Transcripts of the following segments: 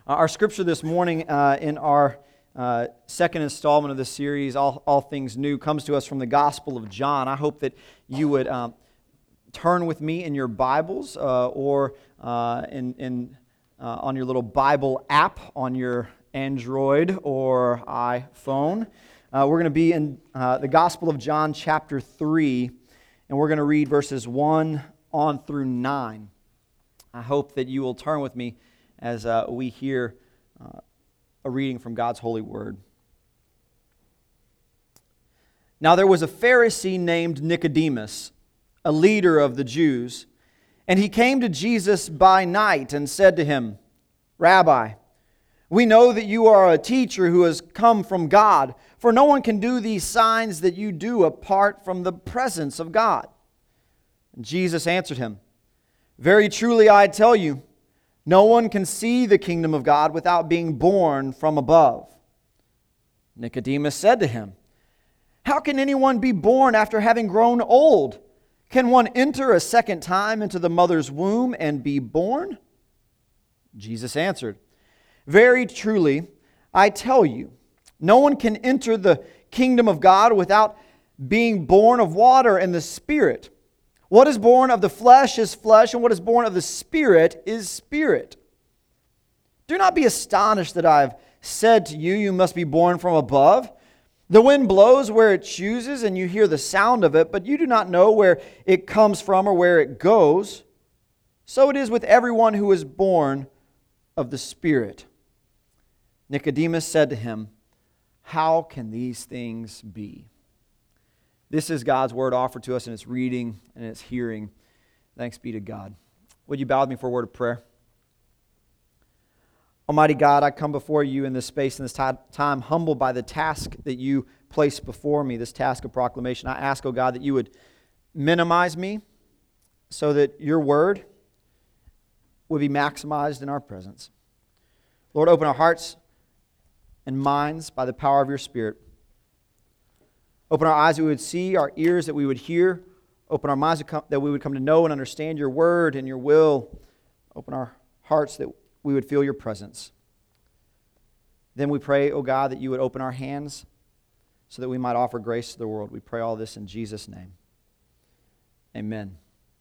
Our scripture this morning in our second installment of this series, All Things New, comes to us from the Gospel of John. I hope that you would turn with me in your Bibles or on your little Bible app on your Android or iPhone. We're going to be in the Gospel of John chapter 3, and we're going to read verses 1 on through 9. I hope that you will turn with me as we hear a reading from God's holy word. Now there was a Pharisee named Nicodemus, a leader of the Jews, and he came to Jesus by night and said to him, "Rabbi, we know that you are a teacher who has come from God, for no one can do these signs that you do apart from the presence of God." And Jesus answered him, "Very truly I tell you, no one can see the kingdom of God without being born from above." Nicodemus said to him, "How can anyone be born after having grown old? Can one enter a second time into the mother's womb and be born?" Jesus answered, "Very truly I tell you, no one can enter the kingdom of God without being born of water and the Spirit. What is born of the flesh is flesh, and what is born of the Spirit is spirit. Do not be astonished that I have said to you, you must be born from above. The wind blows where it chooses, and you hear the sound of it, but you do not know where it comes from or where it goes. So it is with everyone who is born of the Spirit." Nicodemus said to him, "How can these things be?" This is God's word offered to us in its reading and its hearing. Thanks be to God. Would you bow with me for a word of prayer? Almighty God, I come before you in this space and this time humbled by the task that you place before me, this task of proclamation. I ask, oh God, that you would minimize me so that your word would be maximized in our presence. Lord, open our hearts and minds by the power of your Spirit. Open our eyes that we would see, our ears that we would hear. Open our minds that we would come to know and understand your word and your will. Open our hearts that we would feel your presence. Then we pray, oh God, that you would open our hands so that we might offer grace to the world. We pray all this in Jesus' name. Amen.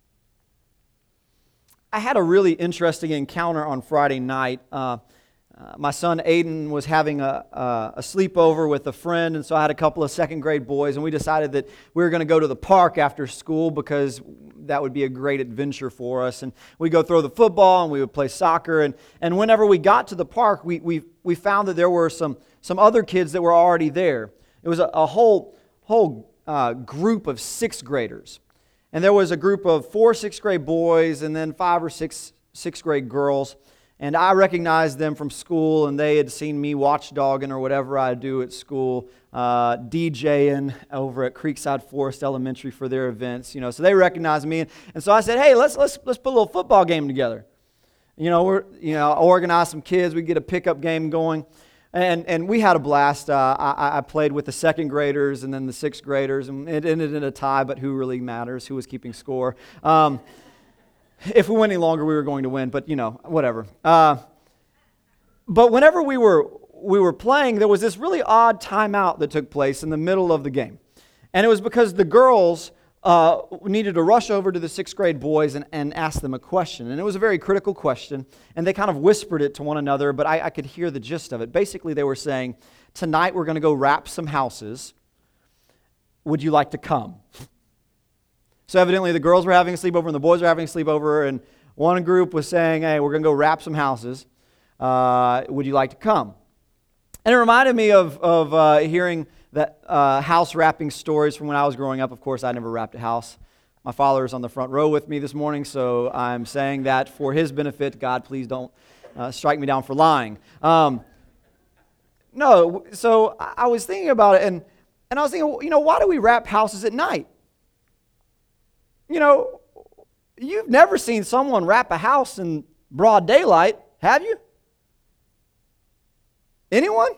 I had a really interesting encounter on Friday night. My son Aiden was having a sleepover with a friend, and so I had a couple of second grade boys, and we decided that we were going to go to the park after school because that would be a great adventure for us. And we'd go throw the football, and we would play soccer, and whenever we got to the park, we found that there were some other kids that were already there. It was a whole group of sixth graders. And there was a group of 4 sixth grade boys and then 5 or 6 sixth grade girls. And I recognized them from school, and they had seen me watchdogging or whatever I do at school, DJing over at Creekside Forest Elementary for their events. So they recognized me, and so I said, "Hey, let's put a little football game together." I organized some kids. We get a pickup game going, and we had a blast. I played with the second graders and then the sixth graders, and it ended in a tie. But who really matters? Who was keeping score? If we went any longer, we were going to win, but whatever. But whenever we were playing, there was this really odd timeout that took place in the middle of the game. And it was because the girls needed to rush over to the sixth grade boys and ask them a question. And it was a very critical question, and they kind of whispered it to one another, but I could hear the gist of it. Basically, they were saying, "Tonight we're going to go wrap some houses. Would you like to come?" So evidently the girls were having a sleepover and the boys were having a sleepover, and one group was saying, "Hey, we're going to go wrap some houses. Would you like to come?" And it reminded me of hearing that house wrapping stories from when I was growing up. Of course, I never wrapped a house. My father is on the front row with me this morning, so I'm saying that for his benefit. God, please don't strike me down for lying. No, so I was thinking about it, and I was thinking, why do we wrap houses at night? You've never seen someone wrap a house in broad daylight, have you? Anyone?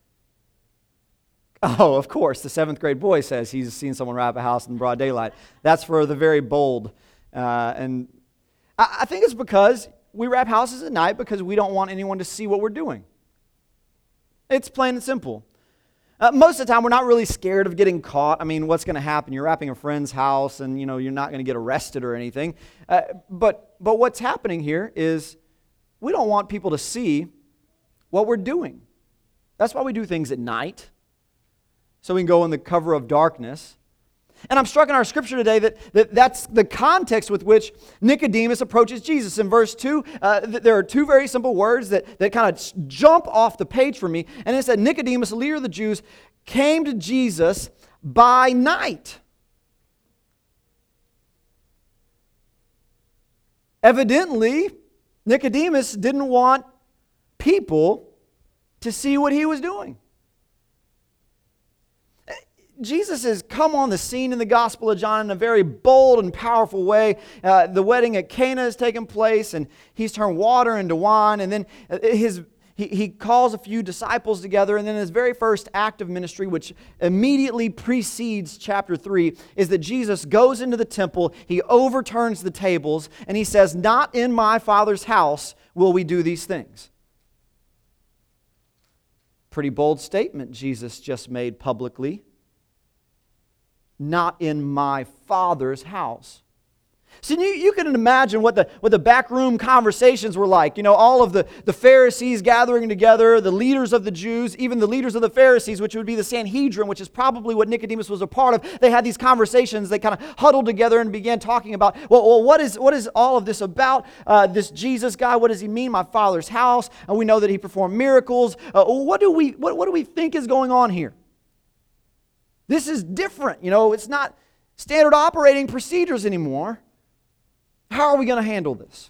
Oh, of course, the 7th grade boy says he's seen someone wrap a house in broad daylight. That's for the very bold. And I think it's because we wrap houses at night because we don't want anyone to see what we're doing. It's plain and simple. Most of the time, we're not really scared of getting caught. I mean, what's going to happen? You're wrapping a friend's house, and you're not going to get arrested or anything. But what's happening here is we don't want people to see what we're doing. That's why we do things at night, so we can go in the cover of darkness. And I'm struck in our scripture today that's the context with which Nicodemus approaches Jesus. In verse 2, there are two very simple words that kind of jump off the page for me. And it said, Nicodemus, a leader of the Jews, came to Jesus by night. Evidently, Nicodemus didn't want people to see what he was doing. Jesus has come on the scene in the Gospel of John in a very bold and powerful way. The wedding at Cana has taken place, and he's turned water into wine. And then he calls a few disciples together, and then his very first act of ministry, which immediately precedes chapter 3, is that Jesus goes into the temple, he overturns the tables, and he says, "Not in my Father's house will we do these things." Pretty bold statement Jesus just made publicly. Not in my Father's house. See, you can imagine what the backroom conversations were like. All of the Pharisees gathering together, the leaders of the Jews, even the leaders of the Pharisees, which would be the Sanhedrin, which is probably what Nicodemus was a part of. They had these conversations. They kind of huddled together and began talking about, well, what is all of this about? This Jesus guy, what does he mean? My Father's house. And we know that he performed miracles. What do we think is going on here? This is different. It's not standard operating procedures anymore. How are we going to handle this?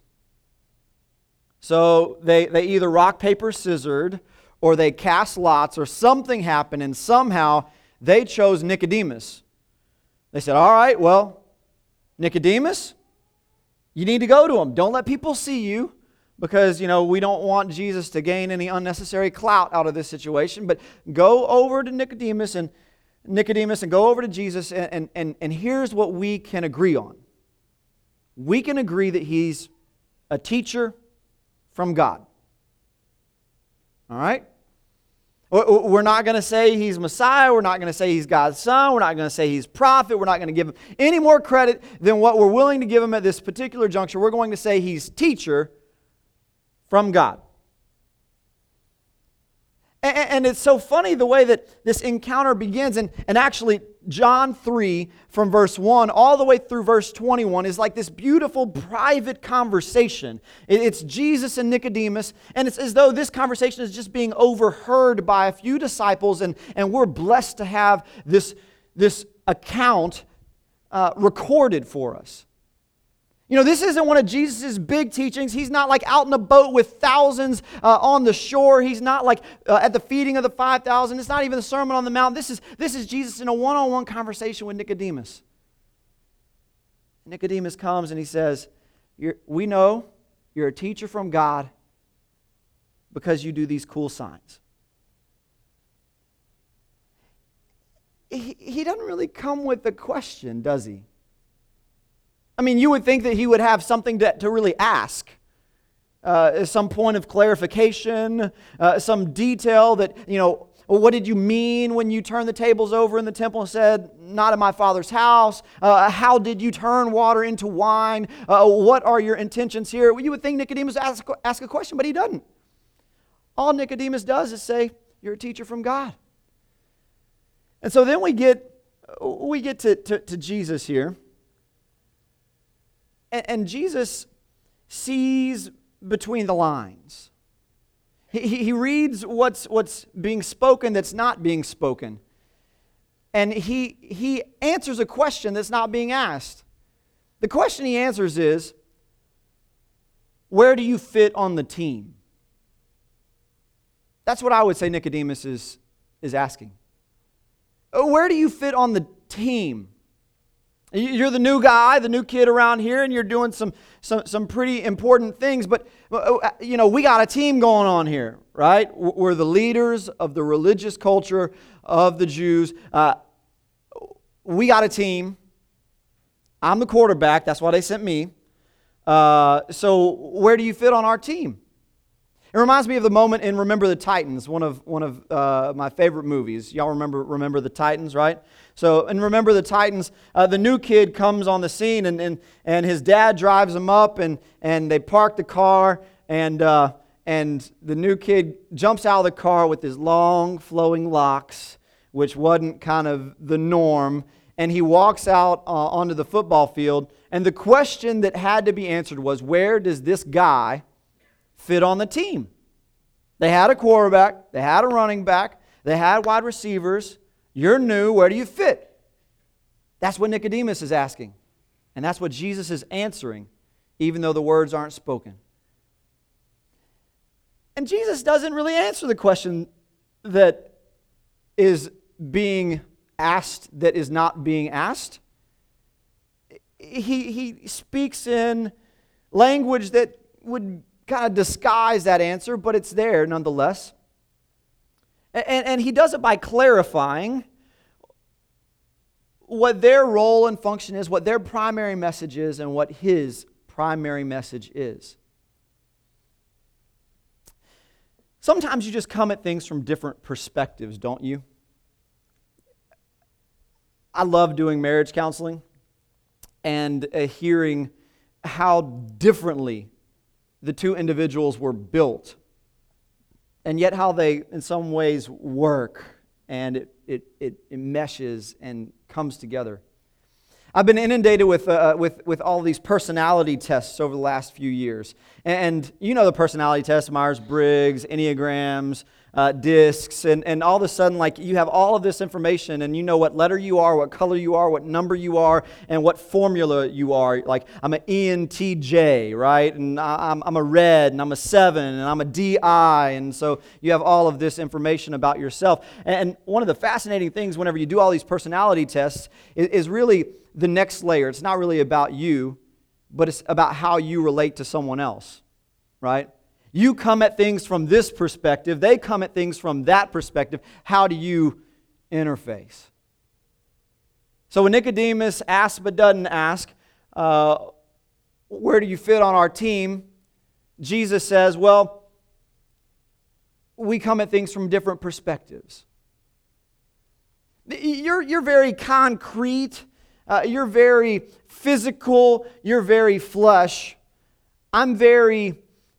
So they either rock, paper, scissored, or they cast lots, or something happened, and somehow they chose Nicodemus. They said, all right, well, Nicodemus, you need to go to him. Don't let people see you, because, we don't want Jesus to gain any unnecessary clout out of this situation. But go over to Nicodemus and go over to Jesus, and here's what we can agree on. We can agree that he's a teacher from God. All right? We're not going to say he's Messiah. We're not going to say he's God's son. We're not going to say he's prophet. We're not going to give him any more credit than what we're willing to give him at this particular juncture. We're going to say he's teacher from God. And it's so funny the way that this encounter begins. And actually, John 3, from verse 1 all the way through verse 21, is like this beautiful private conversation. It's Jesus and Nicodemus. And it's as though this conversation is just being overheard by a few disciples. And we're blessed to have this account recorded for us. This isn't one of Jesus' big teachings. He's not like out in a boat with thousands on the shore. He's not like at the feeding of the 5,000. It's not even the Sermon on the Mount. This is Jesus in a one-on-one conversation with Nicodemus. Nicodemus comes and he says, we know you're a teacher from God because you do these cool signs. He doesn't really come with a question, does he? I mean, you would think that he would have something to really ask. Some point of clarification, some detail that, what did you mean when you turned the tables over in the temple and said, not in my Father's house? How did you turn water into wine? What are your intentions here? You would think Nicodemus would ask a question, but he doesn't. All Nicodemus does is say, you're a teacher from God. And so then we get to Jesus here. And Jesus sees between the lines. He reads what's being spoken that's not being spoken. And he answers a question that's not being asked. The question he answers is, where do you fit on the team? That's what I would say Nicodemus is asking. Where do you fit on the team? You're the new guy, the new kid around here, and you're doing some pretty important things. But, we got a team going on here, right? We're the leaders of the religious culture of the Jews. We got a team. I'm the quarterback. That's why they sent me. So where do you fit on our team? It reminds me of the moment in Remember the Titans, one of my favorite movies. Y'all remember the Titans, right? So in Remember the Titans, the new kid comes on the scene, and his dad drives him up, and they park the car, and the new kid jumps out of the car with his long flowing locks, which wasn't kind of the norm, and he walks out onto the football field, and the question that had to be answered was, where does this guy fit on the team? They had a quarterback, they had a running back, they had wide receivers. You're new, where do you fit? That's what Nicodemus is asking. And that's what Jesus is answering, even though the words aren't spoken. And Jesus doesn't really answer the question that is being asked that is not being asked. He speaks in language that would kind of disguise that answer, but it's there nonetheless. And he does it by clarifying what their role and function is, what their primary message is, and what his primary message is. Sometimes you just come at things from different perspectives, don't you? I love doing marriage counseling and hearing how differently the two individuals were built, and yet how they, in some ways, work, and it meshes and comes together. I've been inundated with all these personality tests over the last few years. And you know the personality tests, Myers-Briggs, Enneagrams, discs, and all of a sudden, like, you have all of this information, and you know what letter you are, what color you are, what number you are, and what formula you are. Like, I'm an ENTJ, right? And I'm a red, and I'm a 7, and I'm a DI, and so you have all of this information about yourself. And one of the fascinating things whenever you do all these personality tests is really the next layer. It's not really about you, but it's about how you relate to someone else, right? You come at things from this perspective. They come at things from that perspective. How do you interface? So when Nicodemus asks but doesn't ask, where do you fit on our team? Jesus says, well, we come at things from different perspectives. You're very concrete. You're very physical. You're very flesh. I'm very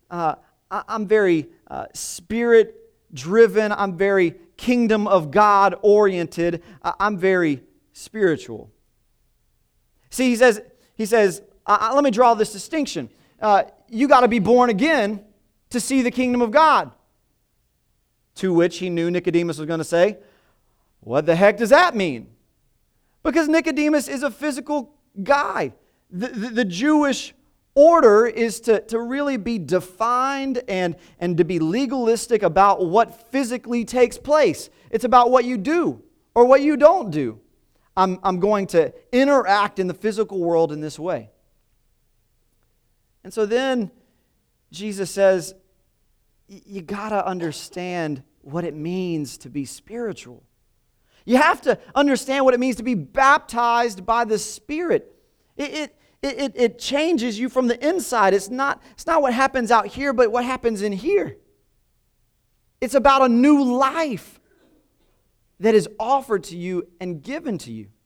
spirit-driven. I'm very kingdom of God oriented. I'm very spiritual. See, he says, let me draw this distinction. You got to be born again to see the kingdom of God. To which he knew Nicodemus was going to say, what the heck does that mean? Because Nicodemus is a physical guy. The Jewish order is to really be defined and to be legalistic about what physically takes place. It's about what you do or what you don't do. I'm going to interact in the physical world in this way. And so then Jesus says, you got to understand what it means to be spiritual. You have to understand what it means to be baptized by the Spirit. It changes you from the inside. It's not what happens out here, but what happens in here. It's about a new life that is offered to you and given to you.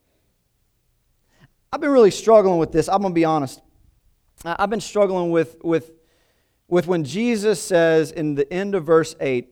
I've been really struggling with this. I'm going to be honest. I've been struggling with when Jesus says in the end of verse 8,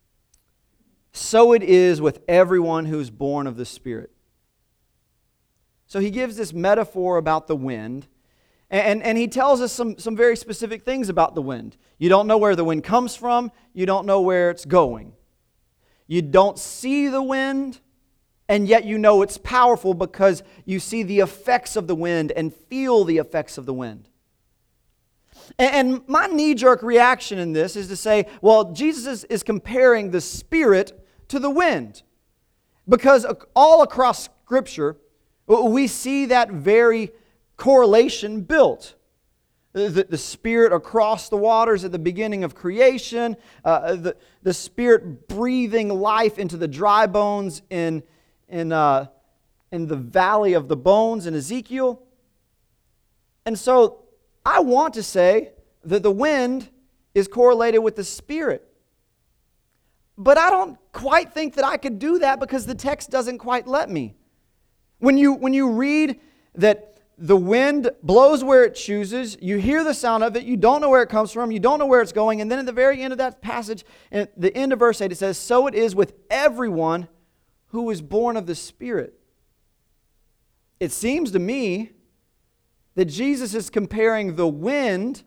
so it is with everyone who's born of the Spirit. So he gives this metaphor about the wind, and he tells us some very specific things about the wind. You don't know where the wind comes from. You don't know where it's going. You don't see the wind, and yet you know it's powerful because you see the effects of the wind and feel the effects of the wind. And my knee-jerk reaction in this is to say, well, Jesus is comparing the Spirit to the wind. Because all across Scripture, we see that very correlation built. The Spirit across the waters at the beginning of creation, the Spirit breathing life into the dry bones in the valley of the bones in Ezekiel. And so I want to say that the wind is correlated with the Spirit. But I don't quite think that I could do that because the text doesn't quite let me. When you read that the wind blows where it chooses, you hear the sound of it, you don't know where it comes from, you don't know where it's going, and then at the very end of that passage, at the end of verse 8, it says, "So it is with everyone who is born of the Spirit." It seems to me that Jesus is comparing the wind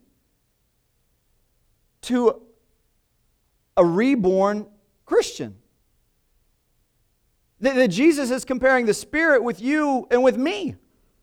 to a reborn Christian. That Jesus is comparing the Spirit with you and with me.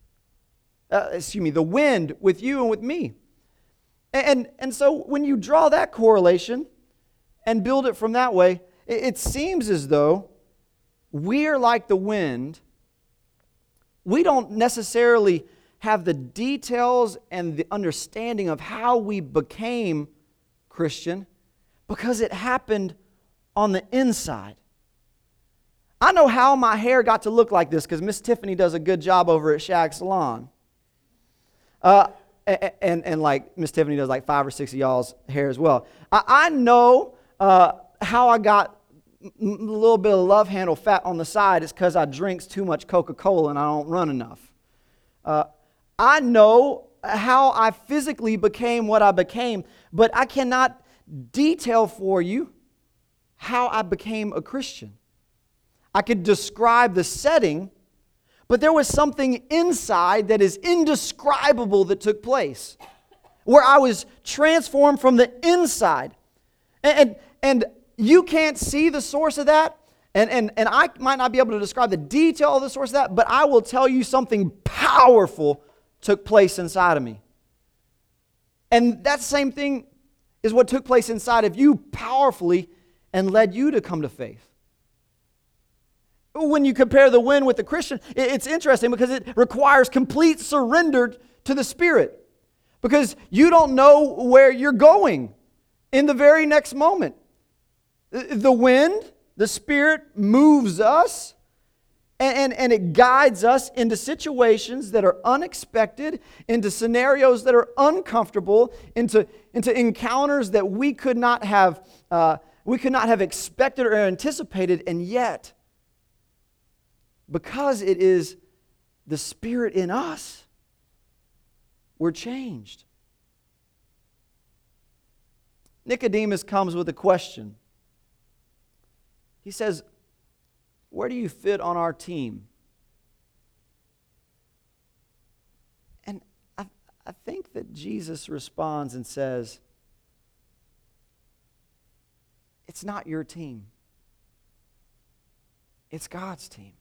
The wind with you and with me. And so when you draw that correlation and build it from that way, it seems as though we are like the wind. We don't necessarily have the details and the understanding of how we became Christian because it happened on the inside. I know how my hair got to look like this because Miss Tiffany does a good job over at Shag Salon. And like Miss Tiffany does like 5 or 6 of y'all's hair as well. I know how I got a little bit of love handle fat on the side. It's because I drinks too much Coca-Cola and I don't run enough. I know how I physically became what I became, but I cannot detail for you how I became a Christian. I could describe the setting, but there was something inside that is indescribable that took place, where I was transformed from the inside. And you can't see the source of that, and I might not be able to describe the detail of the source of that, but I will tell you something powerful took place inside of me. And that same thing is what took place inside of you powerfully and led you to come to faith. When you compare the wind with the Christian, it's interesting because it requires complete surrender to the Spirit. Because you don't know where you're going in the very next moment. The wind, the Spirit moves us and it guides us into situations that are unexpected, into scenarios that are uncomfortable, into encounters that we could not have expected or anticipated, and yet, because it is the Spirit in us, we're changed. Nicodemus comes with a question. He says, "Where do you fit on our team?" And I think that Jesus responds and says, "It's not your team. It's God's team.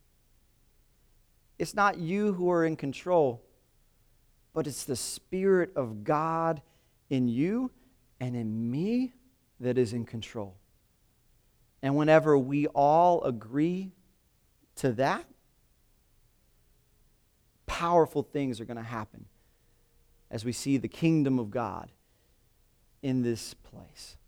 It's not you who are in control, but it's the Spirit of God in you and in me that is in control." And whenever we all agree to that, powerful things are going to happen as we see the kingdom of God in this place.